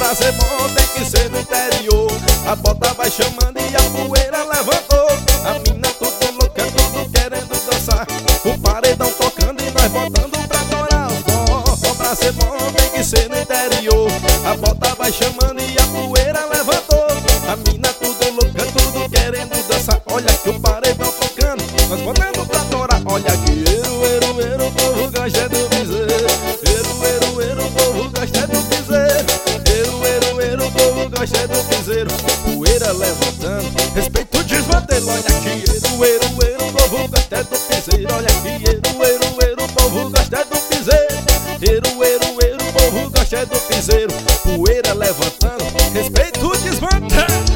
pra ser bom tem que ser no interior. A bota vai chamando e a poeira levantou. A mina tudo louca, tudo querendo dançar. O paredão tocando e nós botando pra torar o forró. Pra ser bom tem que ser no interior. A bota vai chamando e a poeira levantou. A mina tudo louca, tudo querendo dançar. Olha que o paredão tocando, nós botando pra torar. Olha que eru, o povo gosta do piseiro. Eru, o povo gosta do piseiro. Eru, o povo gosta do piseiro. Poeira levantando, respeito o desmantelo. Olha que eru, o povo gosta do piseiro. Olha que eru, o povo gosta do piseiro. Eru, o povo gosta do piseiro. Poeira levantando, respeito o desmantelo.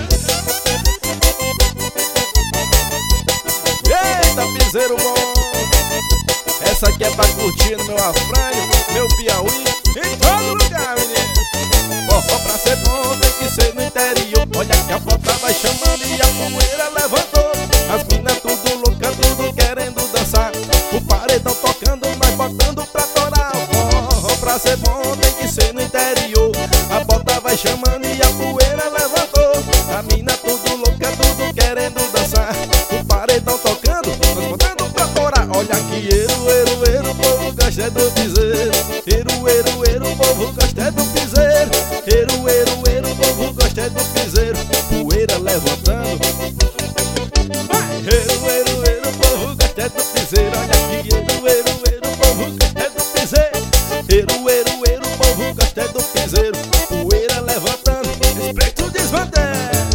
Eita, piseiro bom. Essa aqui é pra curtir no meu afrânio, meu Piauí, em todo lugar, menino. Forró pra ser bom tem que ser no interior. Olha que a bota vai chamando e a poeira levantou. As minas tudo louca, tudo querendo dançar. O paredão tocando, nós botando pra torar. Forró pra ser bom tem que ser no interior. A bota vai chamando e a poeira levantou. A mina tudo louca, tudo querendo dançar. O paredão tocando, nós botando pra torar. Olha que eru, o povo gosta do piseiro. Eru, o povo gosta do piseiro. Eru, o povo gosta do piseiro. Poeira levantando. Vai! Eru, o povo gosta do piseiro. Olha que eru, o povo gosta do piseiro. Eru, o povo gosta do piseiro. Poeira levantando, respeito o desmantelo.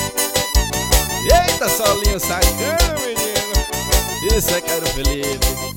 Eita, solinho sacana, menino. Isso é Caro Felipe.